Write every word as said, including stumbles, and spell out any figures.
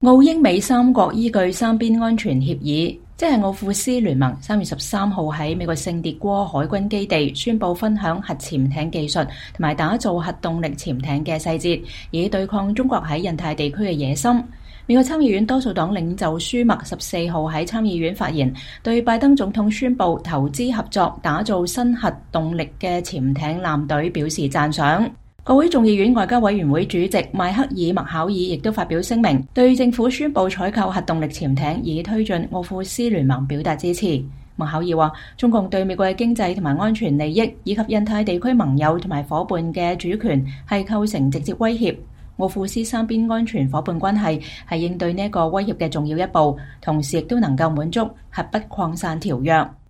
澳英美三國依據三邊安全協議，即係奧庫斯聯盟，三月十三號喺美國聖迭戈海軍基地宣布分享核潛艇技術同埋打造核動力潛艇嘅細節，以對抗中國喺印太地區嘅野心。美國參議院多數黨領袖舒默十四號喺參議院發言，對拜登總統宣布投資合作打造新核動力嘅潛艇艦隊表示讚賞。國會眾議院外交委員會主席邁克爾麥考爾亦都發表聲明，對政府宣布採購核動力潛艇以推進奧庫斯聯盟表達支持。麥考爾話，中共對美國嘅經濟同埋安全利益，以及印太地區盟友同埋伙伴嘅主權係構成直接威脅。奧庫斯三邊安全伙伴關係係應對呢一個威脅嘅重要一步，同時亦都能夠滿足核不擴散條約。